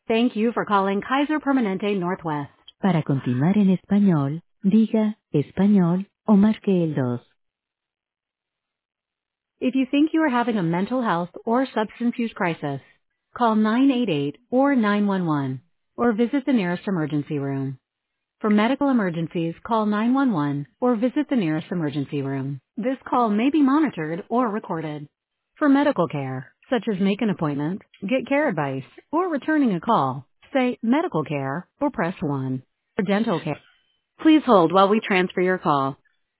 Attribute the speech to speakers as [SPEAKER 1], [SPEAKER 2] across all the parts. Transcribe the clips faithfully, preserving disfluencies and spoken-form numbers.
[SPEAKER 1] Thank you for calling Kaiser Permanente Northwest. Para continuar en español, diga español o marque el dos. If you think you are having a mental health or substance use crisis, call nine eight eight or nine one one or visit the nearest emergency room. For medical emergencies, call nine one one or visit the nearest emergency room. This call may be monitored or recorded. For medical care, such as make an appointment, get care advice, or returning a call, say medical care or press one. For dental care, please hold while we transfer your call.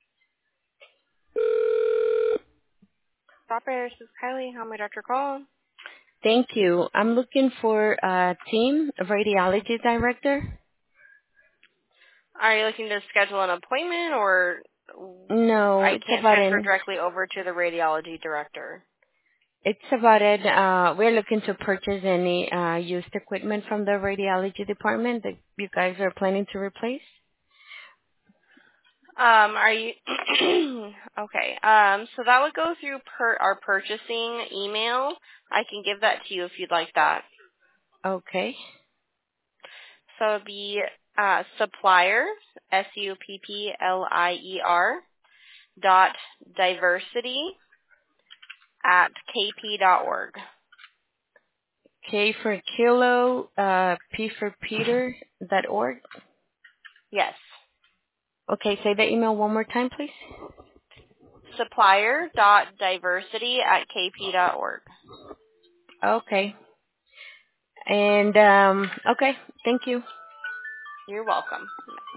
[SPEAKER 1] Operator, this is Kylie. How may I direct your call?
[SPEAKER 2] Thank you. I'm looking for a team, a radiology director.
[SPEAKER 1] Are you looking to schedule an appointment, or
[SPEAKER 2] No,
[SPEAKER 1] I
[SPEAKER 2] it's
[SPEAKER 1] can't
[SPEAKER 2] about
[SPEAKER 1] transfer
[SPEAKER 2] an,
[SPEAKER 1] directly over to the radiology director?
[SPEAKER 2] it's about it. Uh, we're looking to purchase any uh, used equipment from the radiology department that you guys are planning to replace.
[SPEAKER 1] Um, are you okay? Um, so that would go through per our purchasing email. I can give that to you if you'd like that.
[SPEAKER 2] Okay.
[SPEAKER 1] So it'd be uh, supplier S U P P L I E R dot diversity at k p dot org.
[SPEAKER 2] K for kilo, uh, P for Peter, dot org.
[SPEAKER 1] Yes,
[SPEAKER 2] Okay, say the email one more time, please.
[SPEAKER 1] supplier dot diversity at k p dot org.
[SPEAKER 2] Okay. And, um, okay, thank you.
[SPEAKER 1] You're welcome.